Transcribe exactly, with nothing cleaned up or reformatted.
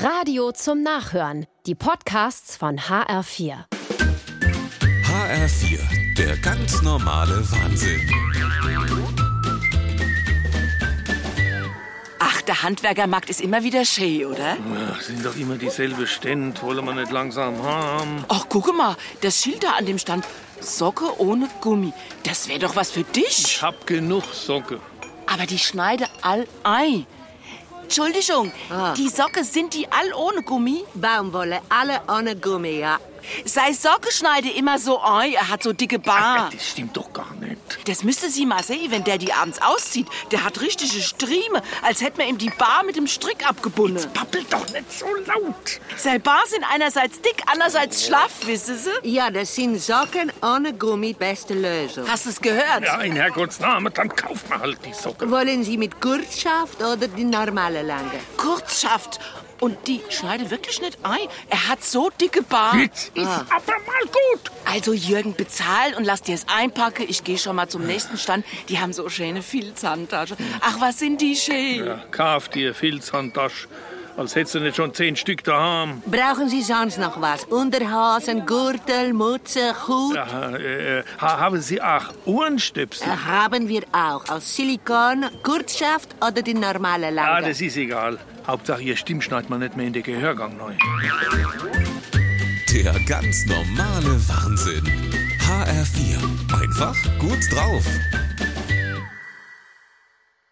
Radio zum Nachhören. Die Podcasts von H R vier. H R vier, der ganz normale Wahnsinn. Ach, der Handwerkermarkt ist immer wieder schön, oder? Ach, sind doch immer dieselbe Stände. Wollen wir nicht langsam haben? Ach, guck mal, das Schild da an dem Stand. Socke ohne Gummi. Das wäre doch was für dich. Ich hab genug Socke. Aber die schneide all ei. Entschuldigung, Ah. die Socke, sind die all ohne Gummi? Baumwolle, alle ohne Gummi, ja. Sei Socke schneide immer so ei, er hat so dicke Bar. Das stimmt doch gar nicht. Das müsste sie mal sehen, wenn der die abends auszieht. Der hat richtige Strieme, als hätte man ihm die Bar mit dem Strick abgebunden. Pappel doch nicht so laut. Seine Bar sind einerseits dick, andererseits schlaff, wissen Sie? Ja, das sind Socken ohne Gummi, beste Lösung. Hast du es gehört? Ja, in Herrgotts Namen, dann kauft man halt die Socke. Wollen Sie mit Kurzschaft oder die normale Lange? Kurzschaft. Und die schneide wirklich nicht ein. Er hat so dicke Bar. Jetzt ist aber mal gut. Also Jürgen, bezahl und lass dir es einpacken. Ich gehe schon mal zum nächsten Stand. Die haben so schöne Filzhandtaschen. Ach, was sind die schön. Ja, kauf dir Filzhandtasche, als hättest du nicht schon zehn Stück daheim. Brauchen Sie sonst noch was? Unterhosen, Gürtel, Mütze, Hut? Ja, äh, ha- haben Sie auch Ohrenstöpsel? Äh, Haben wir auch. Aus Silikon, Kurzschaft oder die normale Lange? Ja, das ist egal. Hauptsache, Ihr Stimm schneidet man nicht mehr in den Gehörgang neu. Der ganz normale Wahnsinn. H R vier. Einfach gut drauf.